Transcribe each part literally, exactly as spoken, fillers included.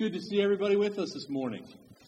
Good to see everybody with us this morning.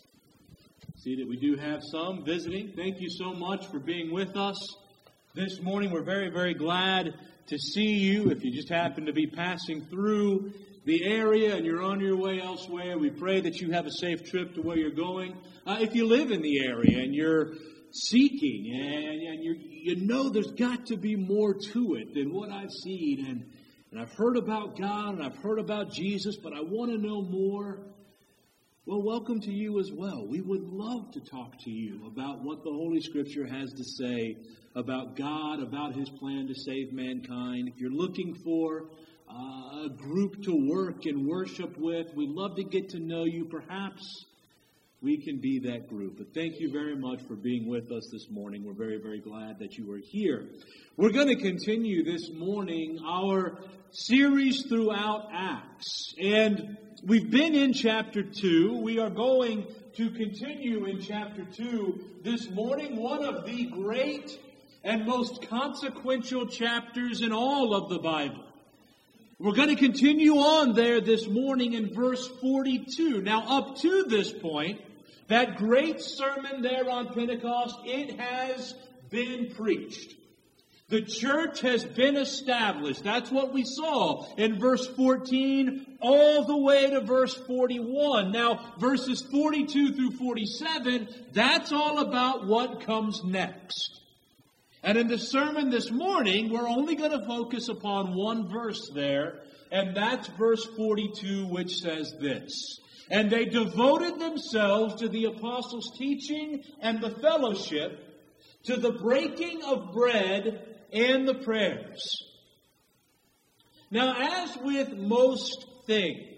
See that we do have some visiting. Thank you so much for being with us this morning. We're very, very glad to see you. If you just happen to be passing through the area and you're on your way elsewhere, we pray that you have a safe trip to where you're going. Uh, if you live in the area and you're seeking and, and you're, you know there's got to be more to it than what I've seen, and And I've heard about God, and I've heard about Jesus, but I want to know more. Well, welcome to you as well. We would love to talk to you about what the Holy Scripture has to say about God, about His plan to save mankind. If you're looking for uh, a group to work and worship with, we'd love to get to know you. Perhaps we can be that group. But thank you very much for being with us this morning. We're very, very glad that you are here. We're going to continue this morning our series throughout Acts. And we've been in chapter two. We are going to continue in chapter two this morning, one of the great and most consequential chapters in all of the Bible. We're going to continue on there this morning in verse forty-two. Now, up to this point, that great sermon there on Pentecost, it has been preached. The church has been established. That's what we saw in verse fourteen all the way to verse forty-one. Now, verses forty-two through forty-seven, that's all about what comes next. And in the sermon this morning, we're only going to focus upon one verse there, and that's verse forty-two, which says this: "And they devoted themselves to the apostles' teaching and the fellowship, to the breaking of bread and the prayers." Now, as with most things,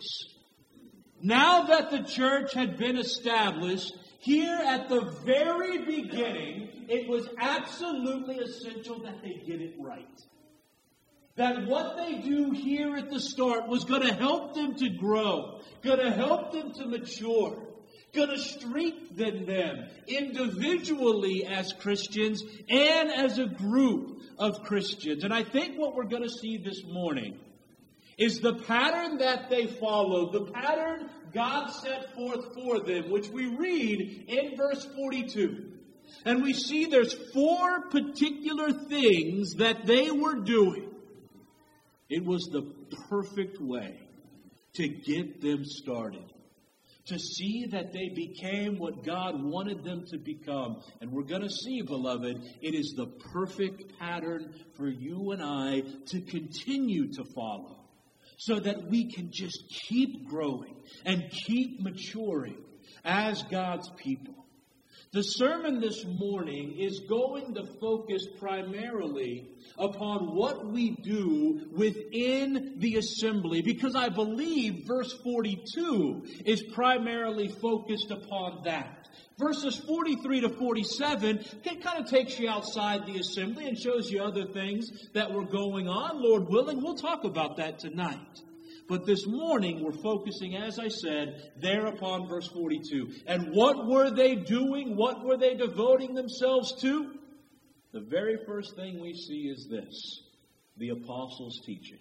now that the church had been established, here at the very beginning, it was absolutely essential that they get it right. That what they do here at the start was going to help them to grow, going to help them to mature, going to strengthen them individually as Christians and as a group of Christians. And I think what we're going to see this morning is the pattern that they followed, the pattern God set forth for them, which we read in verse forty-two. And we see there's four particular things that they were doing. It was the perfect way to get them started, to see that they became what God wanted them to become. And we're going to see, beloved, it is the perfect pattern for you and I to continue to follow, so that we can just keep growing and keep maturing as God's people. The sermon this morning is going to focus primarily upon what we do within the assembly, because I believe verse forty-two is primarily focused upon that. Verses forty-three to forty-seven, it kind of takes you outside the assembly and shows you other things that were going on. Lord willing, we'll talk about that tonight. But this morning, we're focusing, as I said, there upon verse forty-two. And what were they doing? What were they devoting themselves to? The very first thing we see is this: the apostles' teaching.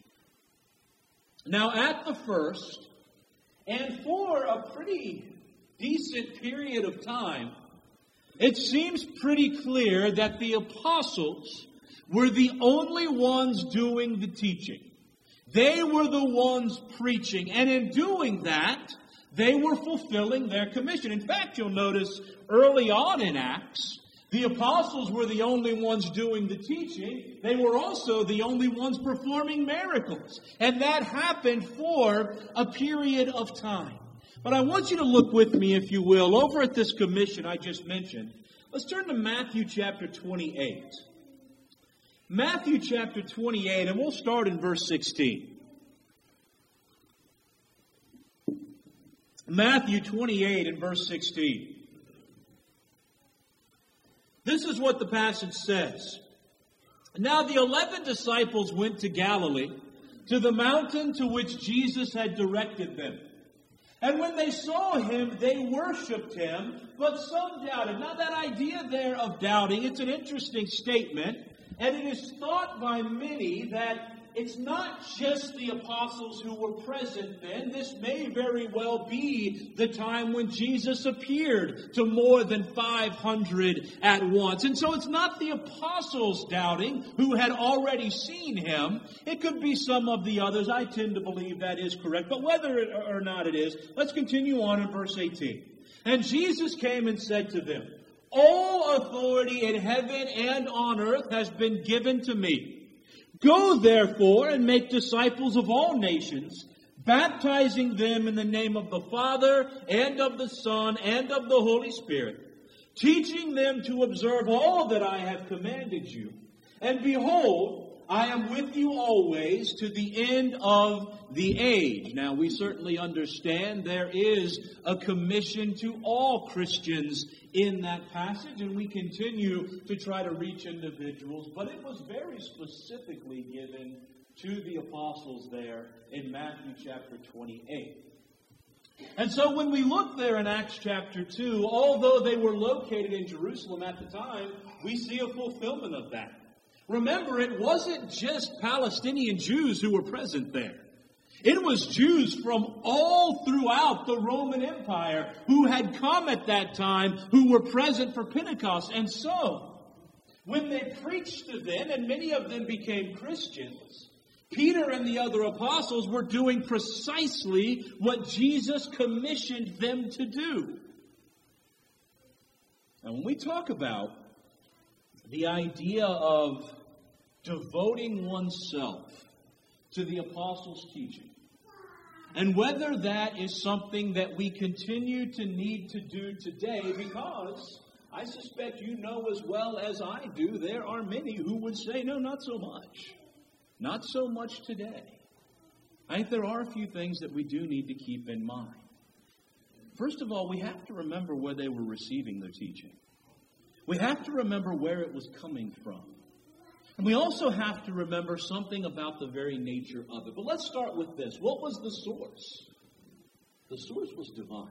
Now, at the first, and for a pretty decent period of time, it seems pretty clear that the apostles were the only ones doing the teaching. They were the ones preaching, and in doing that, they were fulfilling their commission. In fact, you'll notice early on in Acts, the apostles were the only ones doing the teaching. They were also the only ones performing miracles. And that happened for a period of time. But I want you to look with me, if you will, over at this commission I just mentioned. Let's turn to Matthew chapter twenty-eight. Matthew chapter twenty-eight, and we'll start in verse sixteen. Matthew twenty-eight and verse sixteen. This is what the passage says. "Now the eleven disciples went to Galilee, to the mountain to which Jesus had directed them. And when they saw him, they worshipped him, but some doubted." Now that idea there of doubting, it's an interesting statement. And it is thought by many that it's not just the apostles who were present then. This may very well be the time when Jesus appeared to more than five hundred at once. And so it's not the apostles doubting who had already seen him. It could be some of the others. I tend to believe that is correct. But whether or not it is, let's continue on in verse eighteen. And Jesus came and said to them, "All authority in heaven and on earth has been given to me. Go, therefore, and make disciples of all nations, baptizing them in the name of the Father, and of the Son, and of the Holy Spirit, teaching them to observe all that I have commanded you. And behold, I am with you always to the end of the age." Now, we certainly understand there is a commission to all Christians in that passage, and we continue to try to reach individuals, but it was very specifically given to the apostles there in Matthew chapter twenty-eight. And so when we look there in Acts chapter two, although they were located in Jerusalem at the time, we see a fulfillment of that. Remember, it wasn't just Palestinian Jews who were present there. It was Jews from all throughout the Roman Empire who had come at that time, who were present for Pentecost. And so, when they preached to them, and many of them became Christians, Peter and the other apostles were doing precisely what Jesus commissioned them to do. And when we talk about the idea of devoting oneself to the apostles' teaching, and whether that is something that we continue to need to do today, because I suspect you know as well as I do, there are many who would say, no, not so much. Not so much today. I think there are a few things that we do need to keep in mind. First of all, we have to remember where they were receiving their teaching. We have to remember where it was coming from. And we also have to remember something about the very nature of it. But let's start with this. What was the source? The source was divine.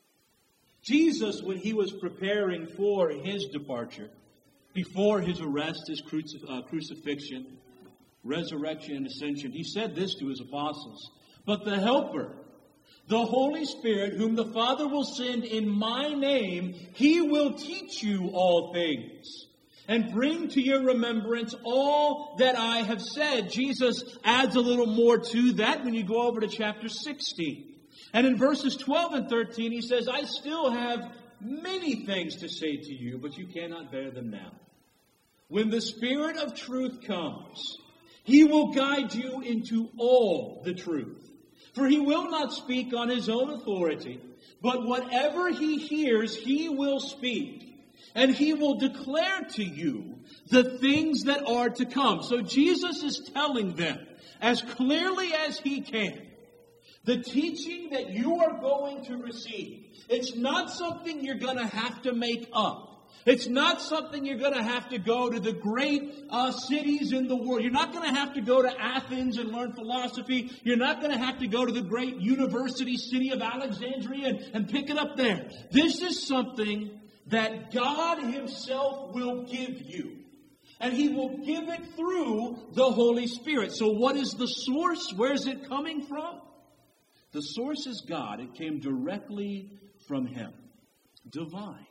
Jesus, when he was preparing for his departure, before his arrest, his crucif- uh, crucifixion, resurrection, and ascension, he said this to his apostles: "But the Helper, the Holy Spirit, whom the Father will send in my name, he will teach you all things and bring to your remembrance all that I have said." Jesus adds a little more to that when you go over to chapter sixteen. And in verses twelve and thirteen, he says, "I still have many things to say to you, but you cannot bear them now. When the Spirit of truth comes, he will guide you into all the truth. For he will not speak on his own authority, but whatever he hears, he will speak. And he will declare to you the things that are to come." So Jesus is telling them, as clearly as he can, the teaching that you are going to receive, it's not something you're going to have to make up. It's not something you're going to have to go to the great uh, cities in the world. You're not going to have to go to Athens and learn philosophy. You're not going to have to go to the great university city of Alexandria and, and pick it up there. This is something that God himself will give you. And he will give it through the Holy Spirit. So what is the source? Where is it coming from? The source is God. It came directly from him. Divine.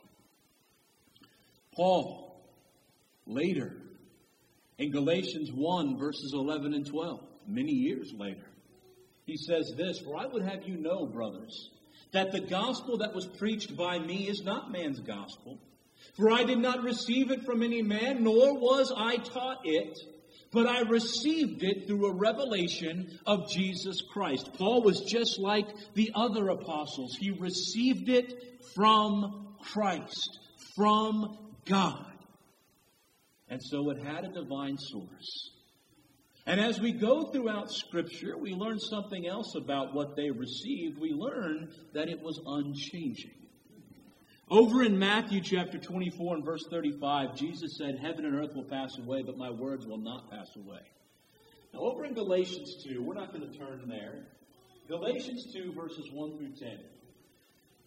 Paul, later, in Galatians one, verses eleven and twelve, many years later, he says this: "For I would have you know, brothers, that the gospel that was preached by me is not man's gospel. For I did not receive it from any man, nor was I taught it, but I received it through a revelation of Jesus Christ." Paul was just like the other apostles. He received it from Christ, from God. And so it had a divine source. And as we go throughout Scripture, we learn something else about what they received. We learn that it was unchanging. Over in Matthew chapter twenty-four and verse thirty-five, Jesus said, "Heaven and earth will pass away, but my words will not pass away." Now over in Galatians two, we're not going to turn there. Galatians two verses one through ten.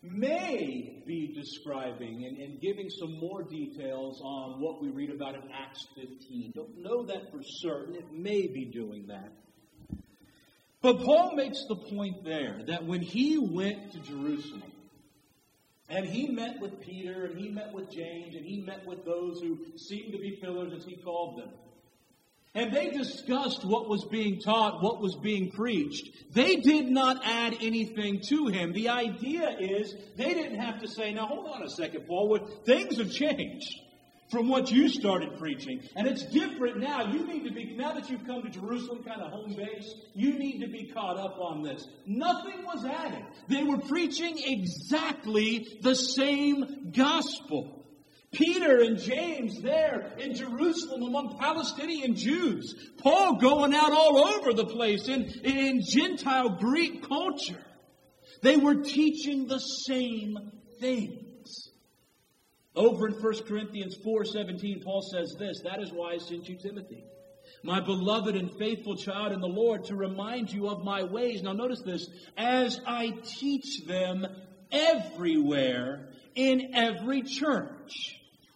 may be describing and, and giving some more details on what we read about in Acts fifteen. Don't know that for certain. It may be doing that. But Paul makes the point there that when he went to Jerusalem, and he met with Peter, and he met with James, and he met with those who seemed to be pillars, as he called them, and they discussed what was being taught, what was being preached, they did not add anything to him. The idea is they didn't have to say, now hold on a second, Paul, what, things have changed from what you started preaching. And it's different now. You need to be, now that you've come to Jerusalem, kind of home base, you need to be caught up on this. Nothing was added. They were preaching exactly the same gospel. Peter and James there in Jerusalem among Palestinian Jews. Paul going out all over the place in, in Gentile Greek culture. They were teaching the same things. Over in First Corinthians four seventeen, Paul says this, that is why I sent you Timothy, my beloved and faithful child in the Lord, to remind you of my ways. Now notice this, as I teach them everywhere in every church.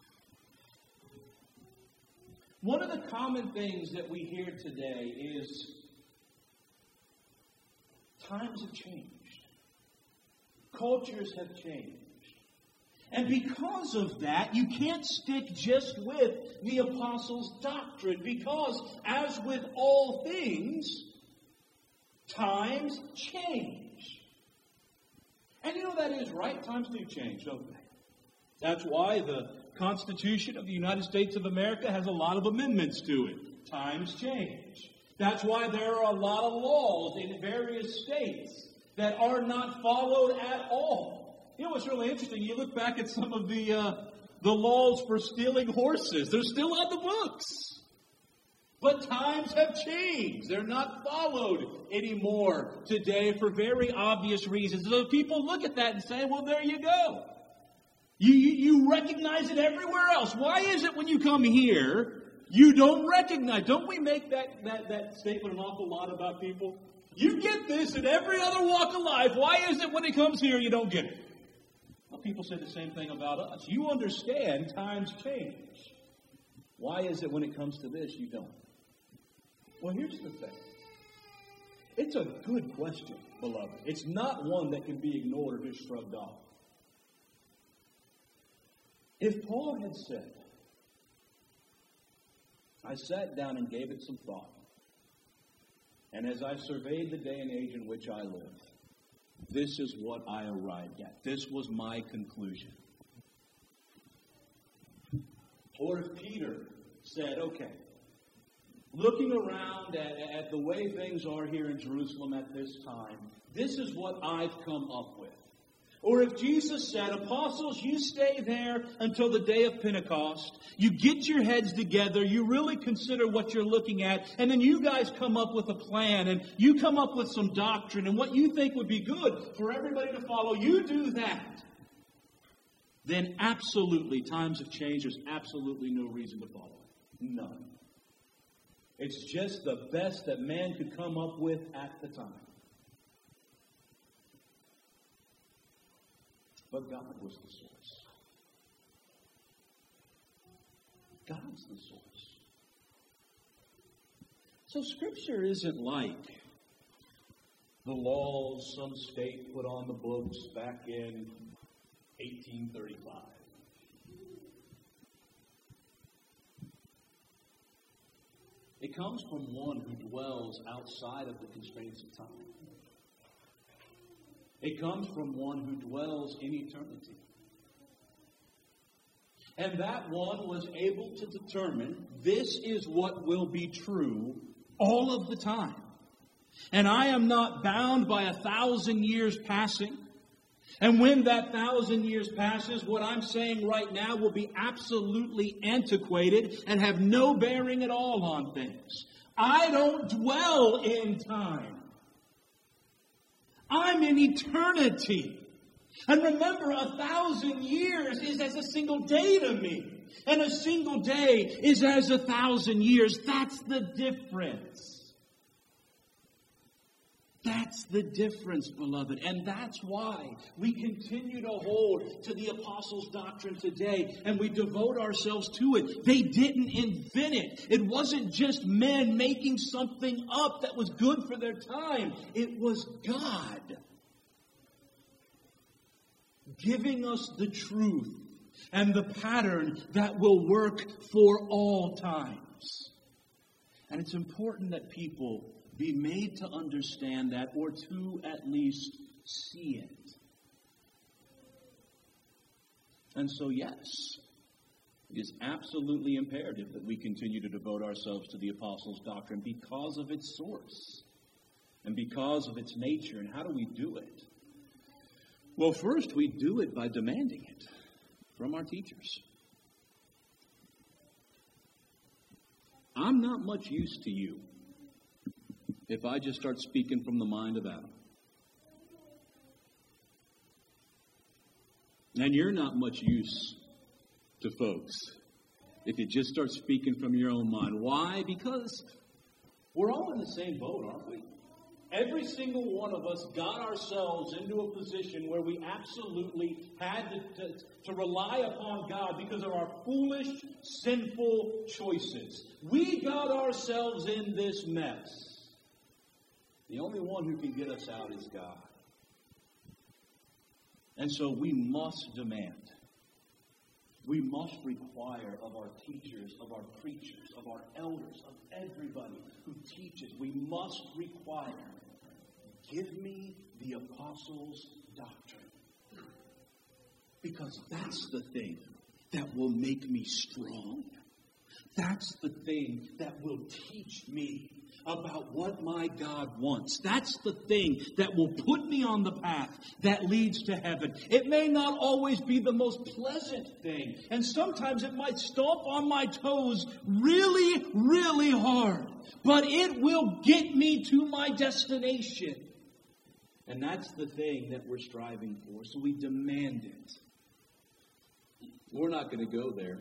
One of the common things that we hear today is times have changed. Cultures have changed. And because of that, you can't stick just with the apostles' doctrine. Because, as with all things, times change. And you know that is right. Times do change, don't they? That's why the Constitution of the United States of America has a lot of amendments to it. Times change. That's why there are a lot of laws in various states that are not followed at all. You know what's really interesting? You look back at some of the uh, the laws for stealing horses. They're still on the books. But times have changed. They're not followed anymore today for very obvious reasons. So people look at that and say, well, there you go. You, you, you recognize it everywhere else. Why is it when you come here, you don't recognize? Don't we make that, that, that statement an awful lot about people? You get this in every other walk of life. Why is it when it comes here you don't get it? Well, people say the same thing about us. You understand times change. Why is it when it comes to this you don't? Well, here's the thing. It's a good question, beloved. It's not one that can be ignored or just shrugged off. If Paul had said, I sat down and gave it some thought, and as I surveyed the day and age in which I live, this is what I arrived at. This was my conclusion. Or if Peter said, okay, looking around at, at the way things are here in Jerusalem at this time, this is what I've come up with. Or if Jesus said, apostles, you stay there until the day of Pentecost. You get your heads together. You really consider what you're looking at. And then you guys come up with a plan. And you come up with some doctrine. And what you think would be good for everybody to follow. You do that. Then absolutely, times have changed. There's absolutely no reason to follow it. None. It's just the best that man could come up with at the time. But God was the source. God's the source. So Scripture isn't like the laws some state put on the books back in eighteen thirty-five. It comes from one who dwells outside of the constraints of time. It comes from one who dwells in eternity. And that one was able to determine this is what will be true all of the time. And I am not bound by a thousand years passing. And when that thousand years passes, what I'm saying right now will be absolutely antiquated and have no bearing at all on things. I don't dwell in time. I'm in eternity. And remember, a thousand years is as a single day to me. And a single day is as a thousand years. That's the difference. That's the difference, beloved. And that's why we continue to hold to the apostles' doctrine today, and we devote ourselves to it. They didn't invent it. It wasn't just men making something up that was good for their time. It was God giving us the truth and the pattern that will work for all times. And it's important that people be made to understand that, or to at least see it. And so, yes, it is absolutely imperative that we continue to devote ourselves to the apostles' doctrine because of its source and because of its nature. And how do we do it? Well, first, we do it by demanding it from our teachers. I'm not much use to you if I just start speaking from the mind of Adam. And you're not much use to folks if you just start speaking from your own mind. Why? Because we're all in the same boat, aren't we? Every single one of us got ourselves into a position where we absolutely had to, to, to rely upon God because of our foolish, sinful choices. We got ourselves in this mess. The only one who can get us out is God. And so we must demand, we must require of our teachers, of our preachers, of our elders, of everybody who teaches, we must require, give me the apostles' doctrine. Because that's the thing that will make me strong. That's the thing that will teach me about what my God wants. That's the thing that will put me on the path that leads to heaven. It may not always be the most pleasant thing, and sometimes it might stomp on my toes really, really hard, but it will get me to my destination. And that's the thing that we're striving for, so we demand it. We're not going to go there.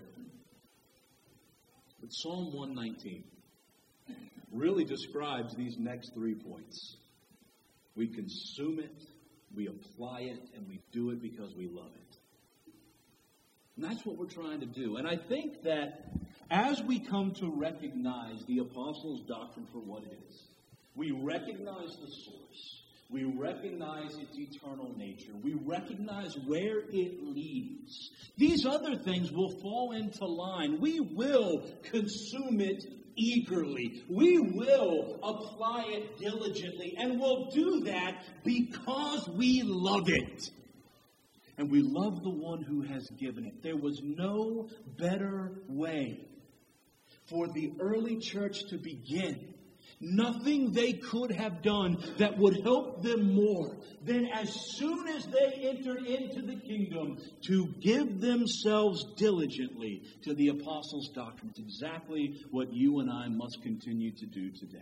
But Psalm one nineteen really describes these next three points. We consume it, we apply it, and we do it because we love it. And that's what we're trying to do. And I think that as we come to recognize the apostles' doctrine for what it is, we recognize the source. We recognize its eternal nature. We recognize where it leads. These other things will fall into line. We will consume it eagerly. We will apply it diligently. And we'll do that because we love it. And we love the one who has given it. There was no better way for the early church to begin. Nothing they could have done that would help them more than as soon as they entered into the kingdom to give themselves diligently to the apostles' doctrine. It's exactly what you and I must continue to do today.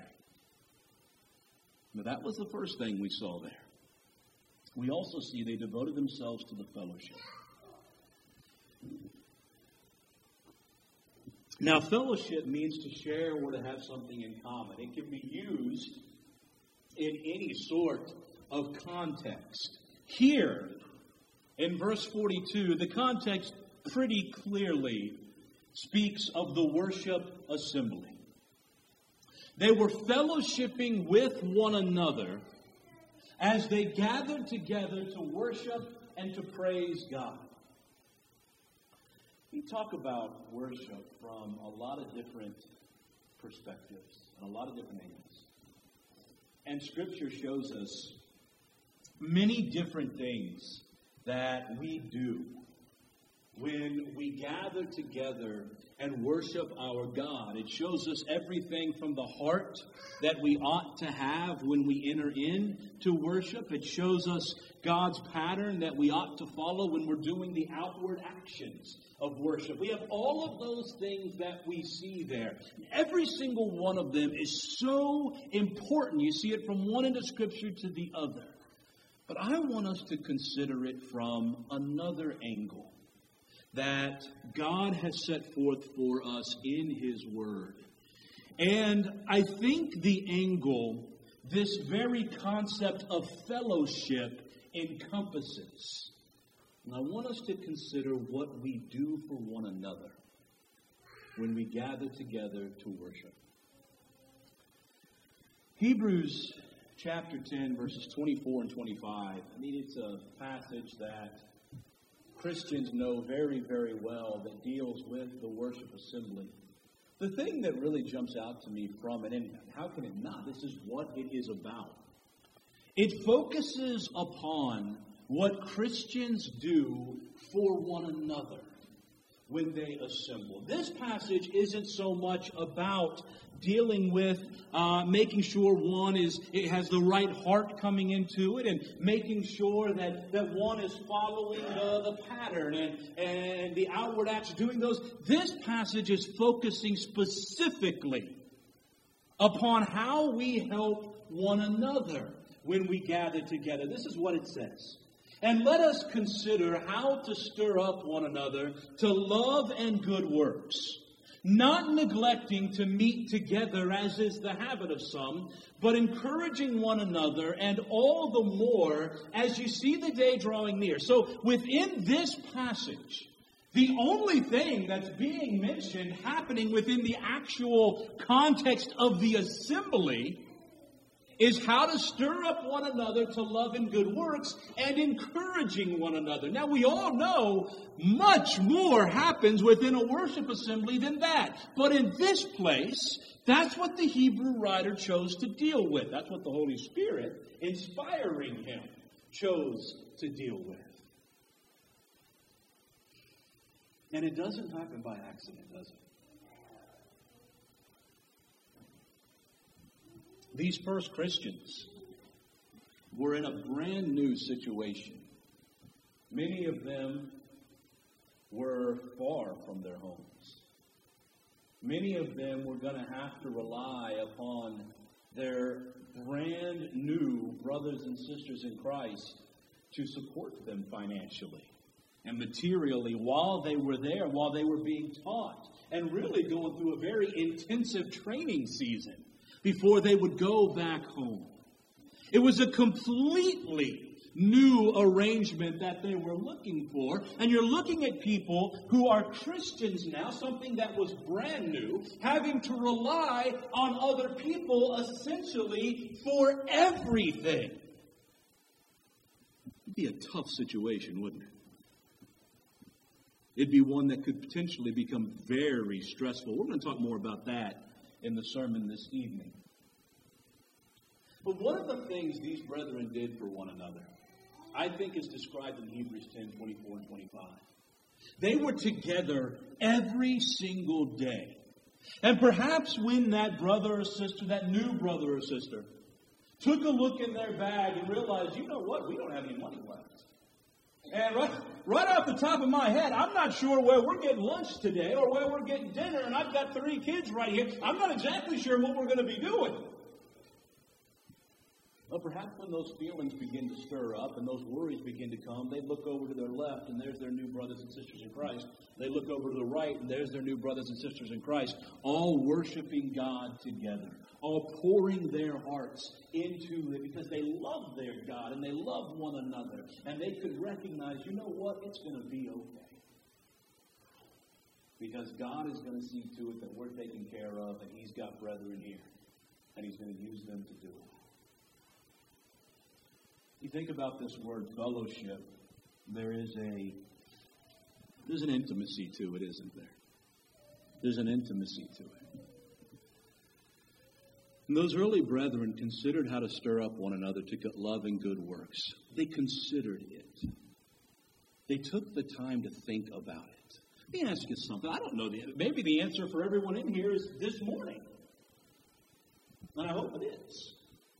Now, that was the first thing we saw there. We also see they devoted themselves to the fellowship. Now, fellowship means to share or to have something in common. It can be used in any sort of context. Here, in verse forty-two, the context pretty clearly speaks of the worship assembly. They were fellowshipping with one another as they gathered together to worship and to praise God. We talk about worship from a lot of different perspectives and a lot of different angles. And Scripture shows us many different things that we do when we gather together and worship our God. It shows us everything from the heart that we ought to have when we enter in to worship. It shows us God's pattern that we ought to follow when we're doing the outward actions of worship. We have all of those things that we see there. Every single one of them is so important. You see it from one end of Scripture to the other. But I want us to consider it from another angle that God has set forth for us in His Word. And I think the angle this very concept of fellowship encompasses. And I want us to consider what we do for one another when we gather together to worship. Hebrews chapter ten, verses twenty-four and twenty-five. I mean, it's a passage that Christians know very, very well that deals with the worship assembly. The thing that really jumps out to me from it, and how can it not? This is what it is about. It focuses upon what Christians do for one another when they assemble. This passage isn't so much about dealing with uh, making sure one is it has the right heart coming into it and making sure that, that one is following the, the pattern and, and the outward acts doing those. This passage is focusing specifically upon how we help one another when we gather together. This is what it says. And let us consider how to stir up one another to love and good works, not neglecting to meet together as is the habit of some, but encouraging one another, and all the more as you see the day drawing near. So within this passage, the only thing that's being mentioned happening within the actual context of the assembly is how to stir up one another to love and good works and encouraging one another. Now, we all know much more happens within a worship assembly than that. But in this place, that's what the Hebrew writer chose to deal with. That's what the Holy Spirit, inspiring him, chose to deal with. And it doesn't happen by accident, does it? These first Christians were in a brand new situation. Many of them were far from their homes. Many of them were going to have to rely upon their brand new brothers and sisters in Christ to support them financially and materially while they were there, while they were being taught, and really going through a very intensive training season before they would go back home. It was a completely new arrangement that they were looking for. And you're looking at people who are Christians now, something that was brand new, having to rely on other people essentially for everything. It'd be a tough situation, wouldn't it? It'd be one that could potentially become very stressful. We're going to talk more about that in the sermon this evening. But one of the things these brethren did for one another, I think is described in Hebrews ten, twenty-four and twenty-five. They were together every single day. And perhaps when that brother or sister, that new brother or sister, took a look in their bag and realized, you know what, we don't have any money left. And right, right off the top of my head, I'm not sure where we're getting lunch today or where we're getting dinner, and I've got three kids right here. I'm not exactly sure what we're going to be doing. But perhaps when those feelings begin to stir up and those worries begin to come, they look over to their left and there's their new brothers and sisters in Christ. They look over to the right and there's their new brothers and sisters in Christ, all worshiping God together, all pouring their hearts into it because they love their God and they love one another. And they could recognize, you know what, it's going to be okay. Because God is going to see to it that we're taken care of and He's got brethren here. And He's going to use them to do it. You think about this word fellowship, there is a there's an intimacy to it, isn't there? There's an intimacy to it. And those early brethren considered how to stir up one another to love and good works. They considered it. They took the time to think about it. Let me ask you something. I don't know. The, maybe the answer for everyone in here is this morning. And I hope it is.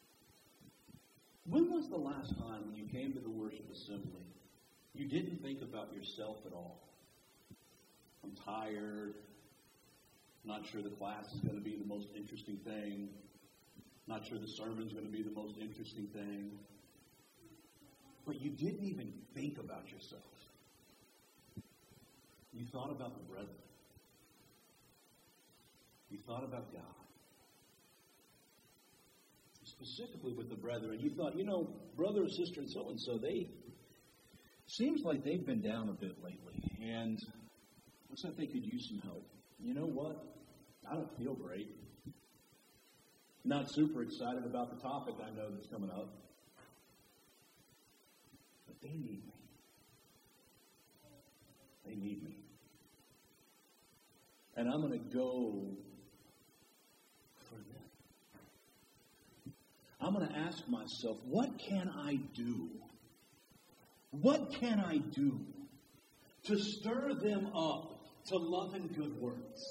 When was the last time when you came to the worship assembly, you didn't think about yourself at all? I'm tired. Not sure the class is going to be the most interesting thing. Not sure the sermon's going to be the most interesting thing. But you didn't even think about yourself. You thought about the brethren. You thought about God. specifically with the brethren. You thought, you know, brother or sister and so-and-so, they, seems like they've been down a bit lately. And looks like they could use some help. You know what? I don't feel great. Not super excited about the topic I know that's coming up. But they need me. They need me. And I'm going to go for them. I'm going to ask myself, what can I do? What can I do to stir them up to love and good works?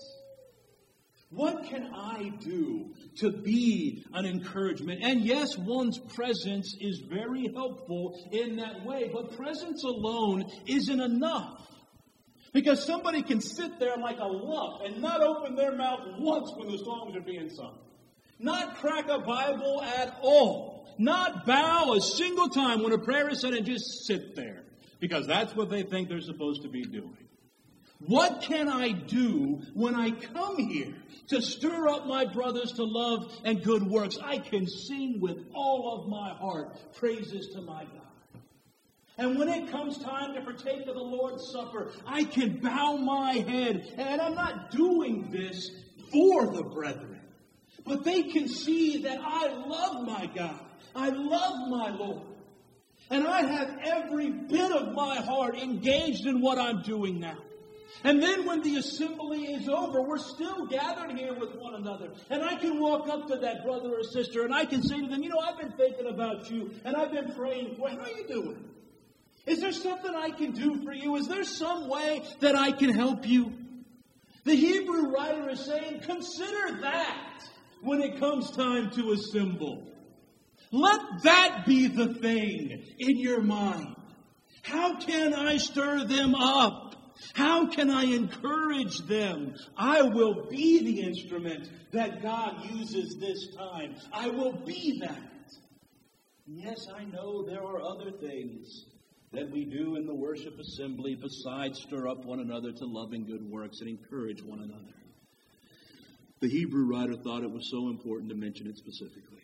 What can I do to be an encouragement? And yes, one's presence is very helpful in that way, but presence alone isn't enough. Because somebody can sit there like a lump and not open their mouth once when the songs are being sung. Not crack a Bible at all. Not bow a single time when a prayer is said and just sit there. Because that's what they think they're supposed to be doing. What can I do when I come here to stir up my brothers to love and good works? I can sing with all of my heart praises to my God. And when it comes time to partake of the Lord's Supper, I can bow my head. And I'm not doing this for the brethren. But they can see that I love my God. I love my Lord. And I have every bit of my heart engaged in what I'm doing now. And then when the assembly is over, we're still gathered here with one another. And I can walk up to that brother or sister and I can say to them, you know, I've been thinking about you and I've been praying for you. How are you doing? Is there something I can do for you? Is there some way that I can help you? The Hebrew writer is saying, consider that when it comes time to assemble. Let that be the thing in your mind. How can I stir them up? How can I encourage them? I will be the instrument that God uses this time. I will be that. Yes, I know there are other things that we do in the worship assembly besides stir up one another to love and good works and encourage one another. The Hebrew writer thought it was so important to mention it specifically.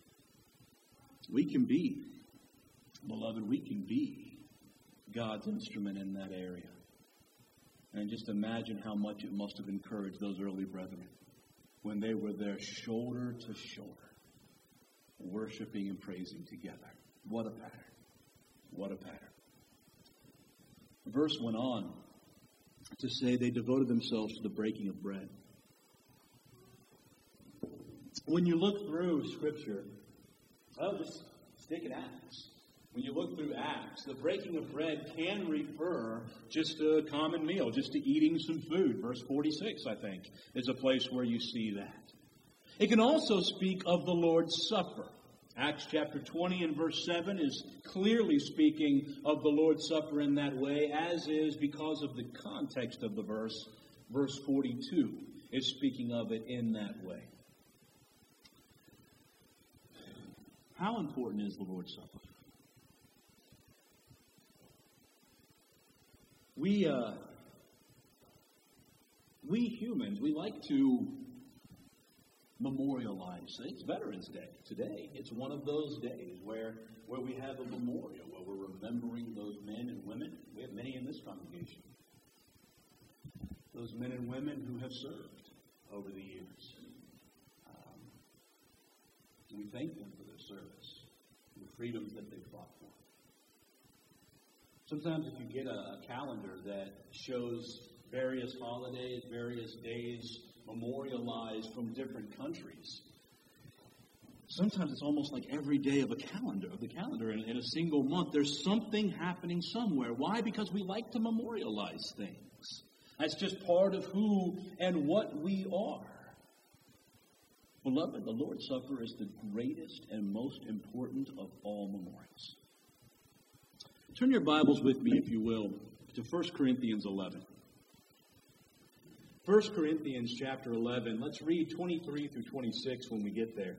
We can be, beloved, we can be God's instrument in that area. And just imagine how much it must have encouraged those early brethren when they were there shoulder to shoulder, worshiping and praising together. What a pattern. What a pattern. The verse went on to say they devoted themselves to the breaking of bread. When you look through Scripture, well, just stick at Acts. When you look through Acts, the breaking of bread can refer just to a common meal, just to eating some food. Verse forty-six, I think, is a place where you see that. It can also speak of the Lord's Supper. Acts chapter twenty and verse seven is clearly speaking of the Lord's Supper in that way, as is, because of the context of the verse, verse forty-two is speaking of it in that way. How important is the Lord's Supper? We, uh, we humans, we like to memorialize. It's Veterans Day today. It's one of those days where, where we have a memorial, where we're remembering those men and women. We have many in this congregation. Those men and women who have served over the years. Um, we thank them for their service, the freedoms that they fought for. Sometimes if you get a, a calendar that shows various holidays, various days memorialized from different countries, sometimes it's almost like every day of a calendar, of the calendar in, in a single month. There's something happening somewhere. Why? Because we like to memorialize things. That's just part of who and what we are. Beloved, the Lord's Supper is the greatest and most important of all memorials. Turn your Bibles with me, if you will, to First Corinthians eleven. First Corinthians chapter eleven. Let's read twenty-three through twenty-six when we get there.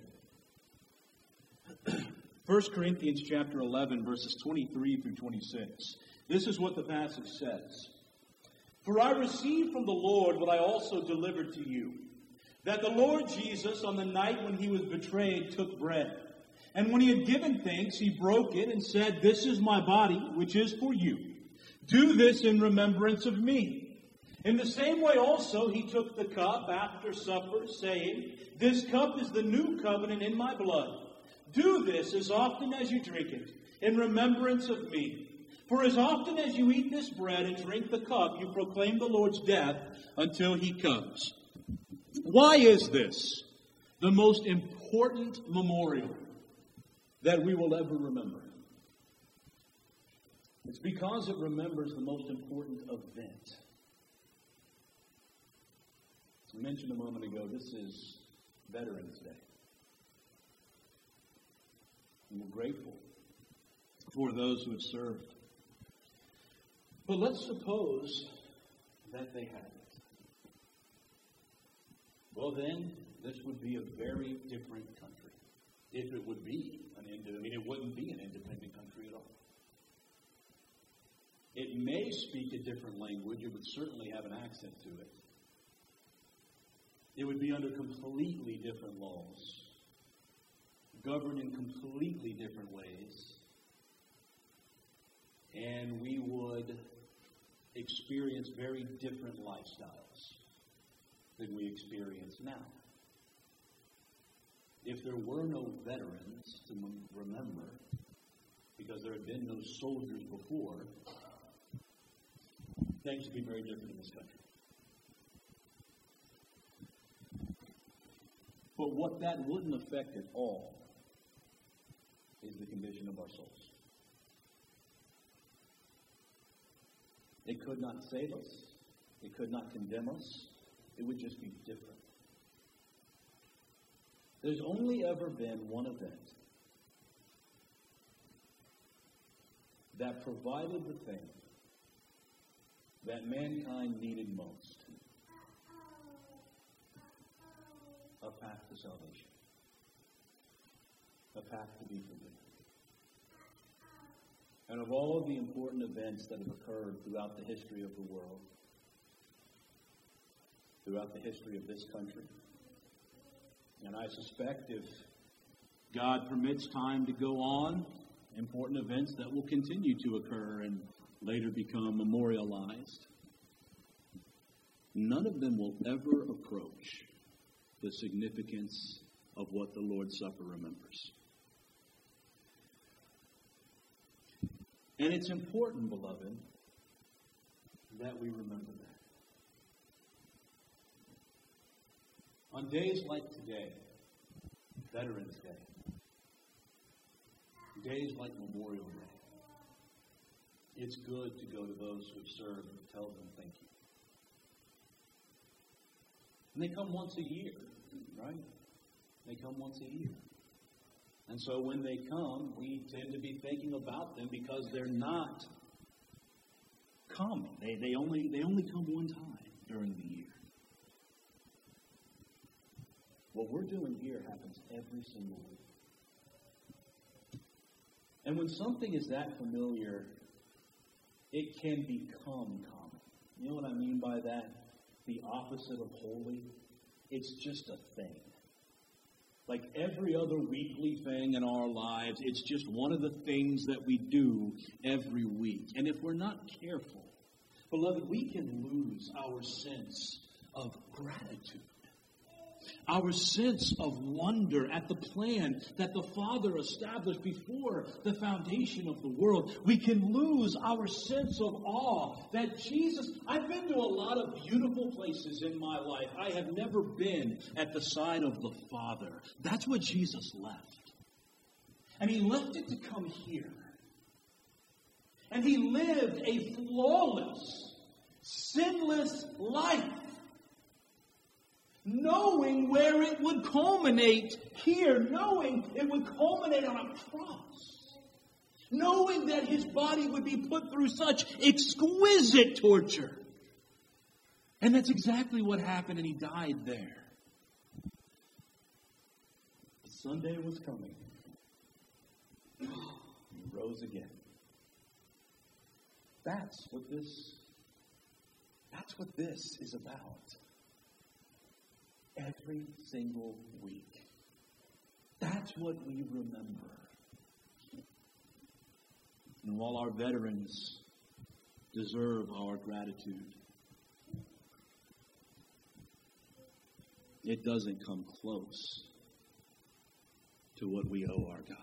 First Corinthians chapter eleven, verses twenty-three through twenty-six. This is what the passage says. For I received from the Lord what I also delivered to you, that the Lord Jesus, on the night when he was betrayed, took bread. And when he had given thanks, he broke it and said, "This is my body, which is for you. Do this in remembrance of me." In the same way also he took the cup after supper, saying, "This cup is the new covenant in my blood. Do this as often as you drink it, in remembrance of me. For as often as you eat this bread and drink the cup, you proclaim the Lord's death until he comes." Why is this the most important memorial that we will ever remember? It's because it remembers the most important event. As we mentioned a moment ago, this is Veterans Day. And we're grateful for those who have served. But let's suppose that they hadn't. Well, then, this would be a very different country. If it would be an independent, I mean, it wouldn't be an independent country at all. It may speak a different language. It would certainly have an accent to it. It would be under completely different laws, governed in completely different ways, and we would experience very different lifestyles than we experience now. If there were no veterans to remember, because there had been no soldiers before, things would be very different in this country. But what that wouldn't affect at all is the condition of our souls. It could not save us. It could not condemn us. It would just be different. There's only ever been one event that provided the thing that mankind needed most: a path to salvation, a path to be forgiven. And of all of the important events that have occurred throughout the history of the world, throughout the history of this country, and I suspect if God permits time to go on, important events that will continue to occur and later become memorialized, none of them will ever approach the significance of what the Lord's Supper remembers. And it's important, beloved, that we remember that. On days like today, Veterans Day, days like Memorial Day, it's good to go to those who have served and tell them thank you. And they come once a year, right? They come once a year. And so when they come, we tend to be thinking about them because they're not common. They, they, only, they only come one time during the year. What we're doing here happens every single week. And when something is that familiar, it can become common. You know what I mean by that? The opposite of holy. It's just a thing. Like every other weekly thing in our lives, it's just one of the things that we do every week. And if we're not careful, beloved, we can lose our sense of gratitude. Our sense of wonder at the plan that the Father established before the foundation of the world. We can lose our sense of awe that Jesus... I've been to a lot of beautiful places in my life. I have never been at the side of the Father. That's what Jesus left. And he left it to come here. And he lived a flawless, sinless life, knowing where it would culminate here, knowing it would culminate on a cross, knowing that his body would be put through such exquisite torture. And that's exactly what happened, and he died there. Sunday was coming. He rose again. That's what this, that's what this is about. every single week. That's what we remember. And while our veterans deserve our gratitude, it doesn't come close to what we owe our God.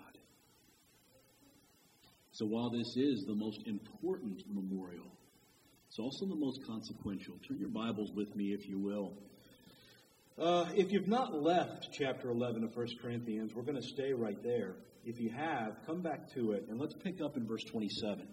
So while this is the most important memorial, it's also the most consequential. Turn your Bibles with me, if you will. Uh, if you've not left chapter eleven of First Corinthians, we're going to stay right there. If you have, come back to it, and let's pick up in verse twenty-seven.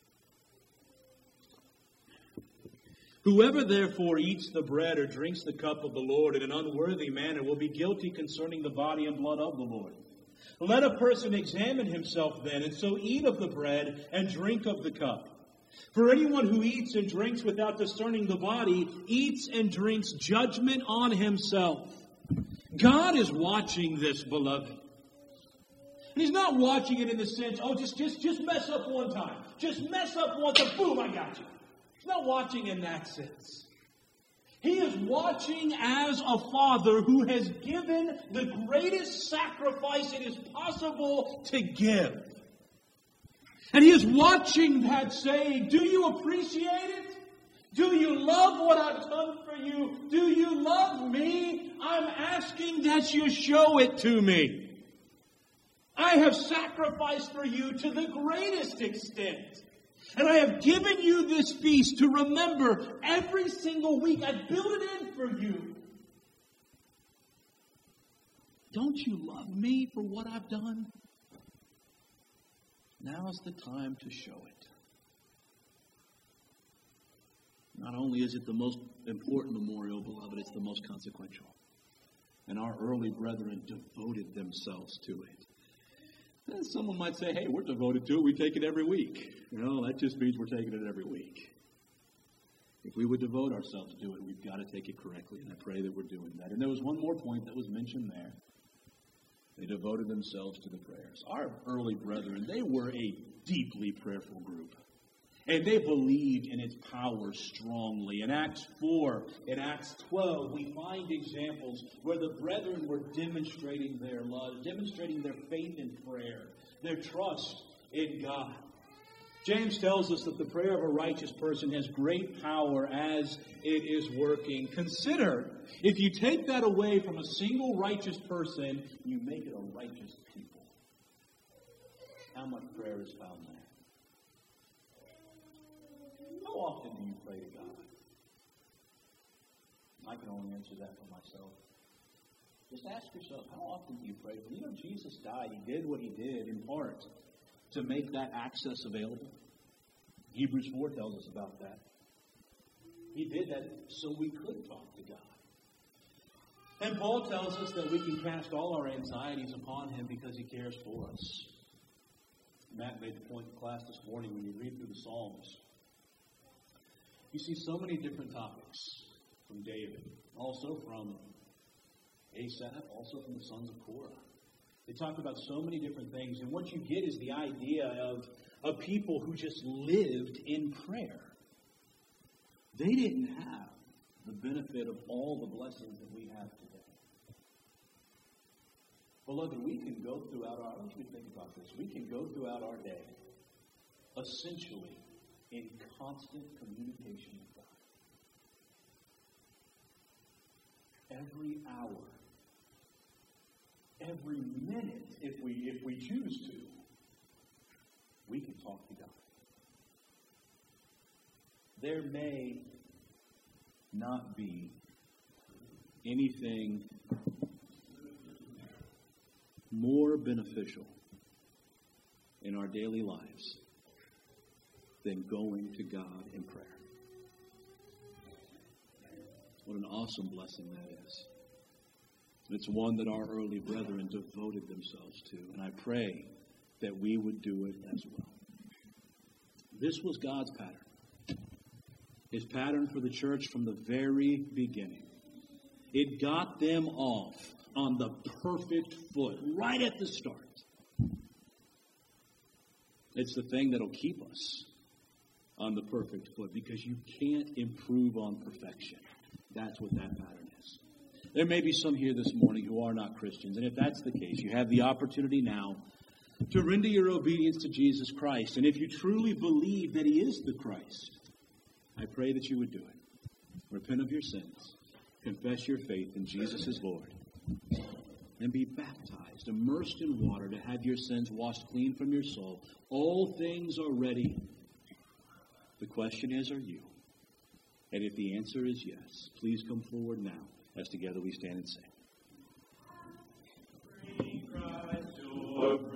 Whoever therefore eats the bread or drinks the cup of the Lord in an unworthy manner will be guilty concerning the body and blood of the Lord. Let a person examine himself then, and so eat of the bread and drink of the cup. For anyone who eats and drinks without discerning the body eats and drinks judgment on himself. God is watching this, beloved. And He's not watching it in the sense, oh, just, just, just mess up one time. Just mess up one time. Boom, I got you. He's not watching in that sense. He is watching as a father who has given the greatest sacrifice it is possible to give. And He is watching that, saying, do you appreciate it? Do you love what I've done for you? Do you love me? I'm asking that you show it to me. I have sacrificed for you to the greatest extent. And I have given you this feast to remember every single week. I built it in for you. Don't you love me for what I've done? Now is the time to show it. Not only is it the most important memorial, beloved, it's the most consequential. And our early brethren devoted themselves to it. And someone might say, hey, we're devoted to it. We take it every week. You know, that just means we're taking it every week. If we would devote ourselves to it, we've got to take it correctly. And I pray that we're doing that. And there was one more point that was mentioned there. They devoted themselves to the prayers. Our early brethren, they were a deeply prayerful group. And they believed in its power strongly. In Acts four, in Acts twelve, we find examples where the brethren were demonstrating their love, demonstrating their faith in prayer, their trust in God. James tells us that the prayer of a righteous person has great power as it is working. Consider, if you take that away from a single righteous person, you make it a righteous people. How much prayer is found there? How often do you pray to God? I can only answer that for myself. Just ask yourself, how often do you pray? You know, Jesus died. He did what He did in part to make that access available. Hebrews four tells us about that. He did that so we could talk to God. And Paul tells us that we can cast all our anxieties upon Him because He cares for us. Matt made the point in class this morning when you read through the Psalms. You see so many different topics from David, also from Asaph, also from the sons of Korah. They talk about so many different things, and what you get is the idea of, of people who just lived in prayer. They didn't have the benefit of all the blessings that we have today. Beloved, we can go throughout our, I want you to think about this, we can go throughout our day essentially in constant communication with God. Every hour, every minute, if we if we choose to, we can talk to God. There may not be anything more beneficial in our daily lives than going to God in prayer. What an awesome blessing that is. It's one that our early brethren devoted themselves to, and I pray that we would do it as well. This was God's pattern. His pattern for the church from the very beginning. It got them off on the perfect foot right at the start. It's the thing that'll keep us on the perfect foot, because you can't improve on perfection. That's what that pattern is. There may be some here this morning who are not Christians, and if that's the case, you have the opportunity now to render your obedience to Jesus Christ. And if you truly believe that He is the Christ, I pray that you would do it. Repent of your sins. Confess your faith in Jesus as Lord. And be baptized, immersed in water to have your sins washed clean from your soul. All things are ready. The question is, are you? And if the answer is yes, please come forward now as together we stand and sing. Free Christ, your